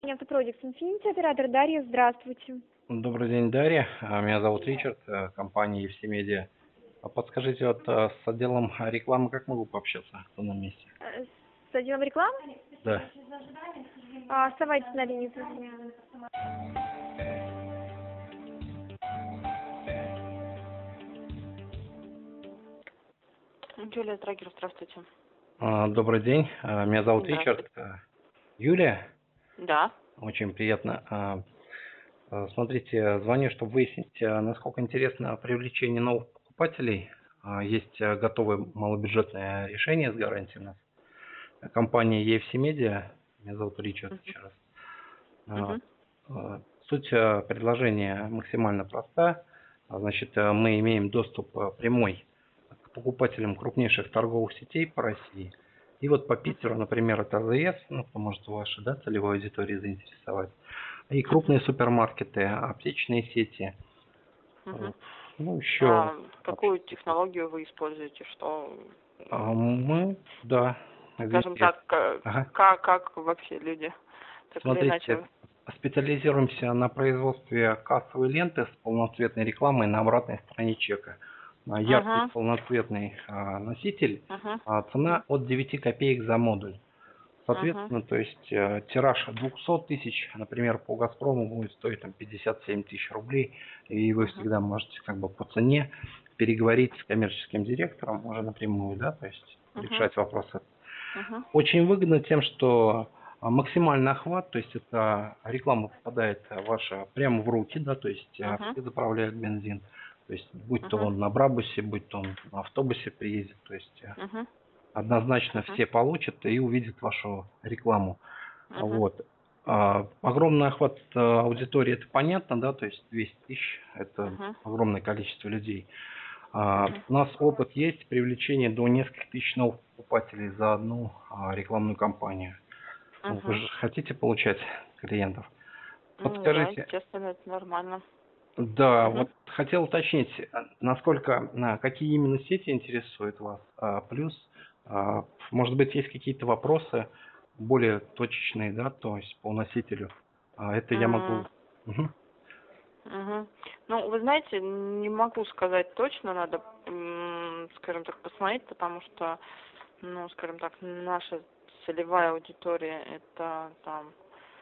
Автопродикс Infinity, оператор Дарья, здравствуйте. Добрый день, Дарья. Меня зовут Ричард, компания EFC Media. А подскажите, вот с отделом рекламы как могу пообщаться в данном месте? С отделом рекламы? Да. Оставайтесь на линии. Юлия Трагер, здравствуйте. Добрый день. Меня зовут Ричард. Здравствуйте. Юлия, Да. очень приятно. Смотрите, звоню, чтобы выяснить, насколько интересно привлечение новых покупателей. Есть готовые малобюджетные решения с гарантией у нас. Компания EFC Media. Меня зовут Ричард, еще раз. Мгм. Суть предложения максимально проста. Значит, мы имеем доступ прямой к покупателям крупнейших торговых сетей по России. И вот по Питеру, например, это АЗС, ну, кто может вашей, да, целевой аудитории заинтересовать. И крупные супермаркеты, аптечные сети. Мгм. Ну, еще. Какую технологию вы используете? Что, Мы, да, скажем извините. так, Ага. как вообще люди так или Смотрите, иначе? специализируемся на производстве кассовой ленты с полноцветной рекламой на обратной стороне чека. Яркий Угу. полноцветный носитель, Угу. цена от 9 копеек за модуль. Угу. Соответственно, то есть тираж 200 тысяч, например, по «Газпрому» будет стоить там 57 тысяч рублей, и вы Угу. всегда можете как бы по цене переговорить с коммерческим директором уже напрямую, да, то есть Угу. решать вопросы. Угу. Очень выгодно тем, что максимальный охват, то есть это реклама попадает ваша прямо в руки, да, то есть Угу. все заправляют бензин, то есть будь то Угу. он на Брабусе, будь то он на автобусе приедет, то есть Угу. однозначно Угу. все получат и увидят вашу рекламу. Угу. Вот. Огромный охват аудитории, это понятно, да, то есть 200 тысяч, это Угу. огромное количество людей. Угу. У нас опыт есть привлечение до нескольких тысяч новых покупателей за одну рекламную кампанию. Вы Угу. же хотите получать клиентов? Ну да, Подскажите, естественно, это нормально. да, Угу. вот хотел уточнить, насколько, какие именно сети интересуют вас? Плюс, может быть, есть какие-то вопросы более точечные, да, то есть по носителю. Это я могу. Мгм. Мгм. Ну, вы знаете, не могу сказать точно, надо, скажем так, посмотреть, потому что, ну, скажем так, наша целевая аудитория это там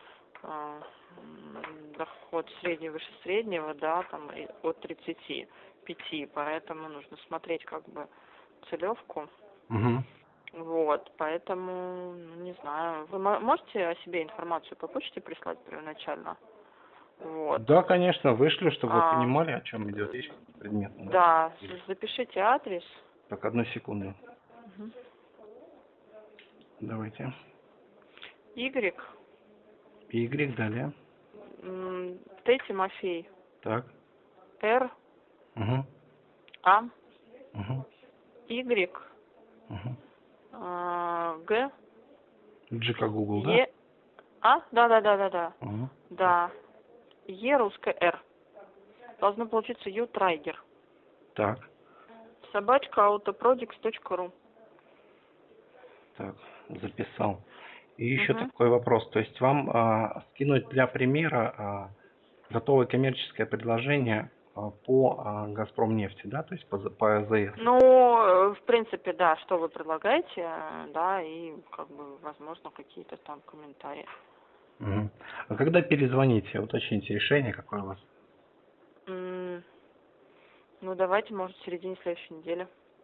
доход средний выше среднего, да, там от 35, поэтому нужно смотреть как бы целевку. Мгм. Вот, поэтому, ну, не знаю, вы можете о себе информацию по почте прислать первоначально? Вот. Да, конечно, вышлю, чтобы вы А, понимали, о чем идет речь предметно, да? да, Или- запишите адрес. Так, одну секунду. Мгм. Давайте. Y, Y, далее. Т. Тимофей, Так. Р, Угу. А, Угу. Y, Угу. Г, G как Google, да? Е, да. Угу. Да. Е русская Р. Должно получиться Ю Трайгер. Так. Собачка autoproducts.ru. Так, записал. И еще Угу. такой вопрос. То есть вам скинуть для примера готовое коммерческое предложение по «Газпромнефти», да, то есть по АЗС? Ну, в принципе, да, что вы предлагаете, да, и как бы, возможно, какие-то там комментарии. Мгм. А когда перезвоните, уточните решение, какое у вас? М, Ну, давайте, может, в середине следующей недели.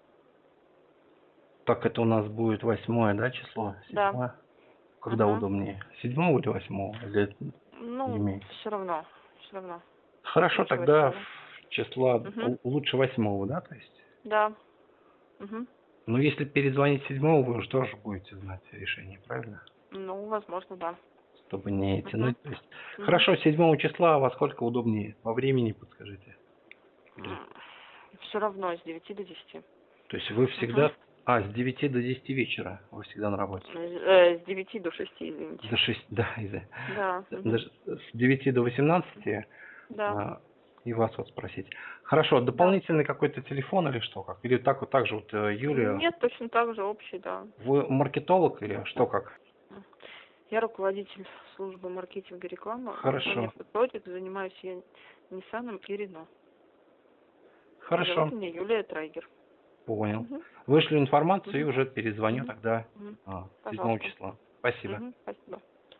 Так, это у нас будет 8, да, число? Да. 7? Когда Угу. удобнее? 7 или 8? Или не Ну, имеете? все равно, все равно. Хорошо, Лучше тогда 8. числа Угу. лучше 8, да, то есть? Да. Угу. Но если перезвонить 7, вы уже тоже будете знать решение, правильно? Ну, возможно, да. Чтобы не Угу. тянуть. То есть, Угу. хорошо, 7 числа, во сколько удобнее? По времени подскажите. Или, Все равно с 9 до 10. то есть вы Угу. всегда, с 9 до 10 вечера вы всегда на работе? С 9 до 6, извините. До 6, да, Да. Угу. с 9 до 18, Да. а, и вас вот спросить. Хорошо, Да. дополнительный какой-то телефон или что, как? Или так же вот, Юлия, Нет, точно так же общий, да. вы маркетолог или что, как? Я руководитель службы маркетинга и рекламы. Хорошо. Project, занимаюсь я Nissan и Renault. Хорошо, Зовут меня Юлия Трайгер. понял. Мгм. Вышлю информацию и Мгм. уже перезвоню Мгм. тогда Мгм. 7 Пожалуйста. числа. Спасибо. Мгм. Спасибо.